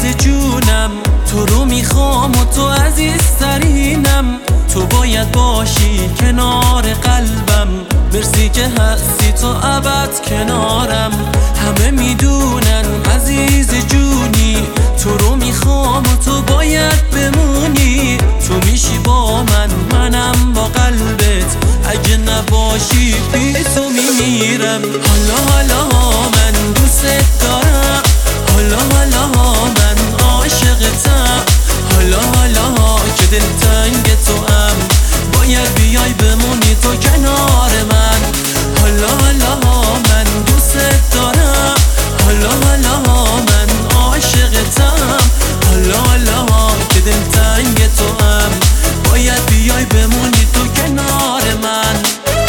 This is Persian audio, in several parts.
جونم، تو رو میخوام و تو عزیزترینم. تو باید باشی کنار قلبم، مرسی که هستی تو ابد کنارم. همه میدونن عزیز جونی، تو رو میخوام و تو باید بمونی. تو میشی با من، منم با قلبت، اگه نباشی بی تو میمیرم. حالا حالا من دوست دارم، حالا حالا من عاشقتم. حالا حالا که دلتنگ تو هم، باید بیای بمونی تو کنار من. حالا حالا من دوست دارم، حالا حالا من عاشقتم. حالا حالا که دلتنگ تو هم، باید بیای بمونی تو کنار من.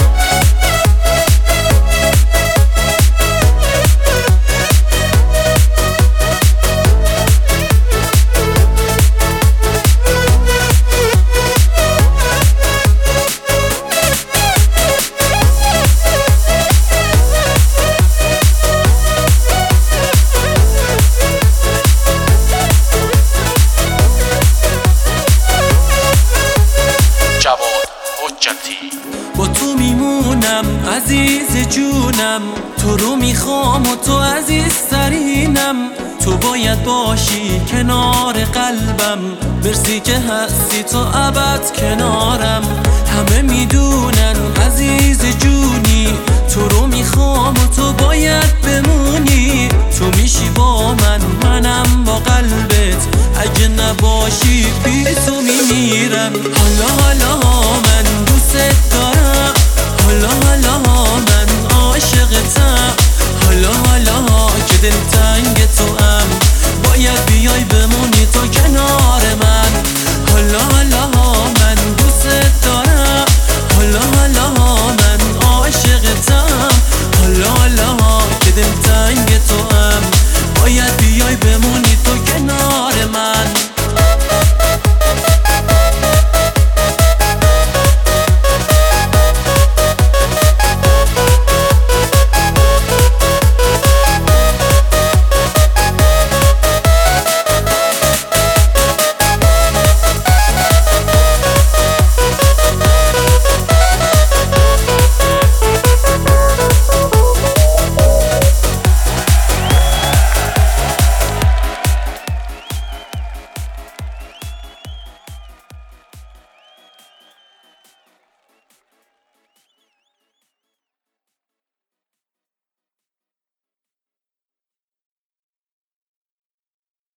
با تو میمونم عزیز جونم، تو رو میخوام و تو عزیزترینم. تو باید باشی کنار قلبم، مرسی که هستی تو ابد کنارم. همه میدونن عزیز جونی، تو رو میخوام و تو باید بمونی. تو میشی با من، منم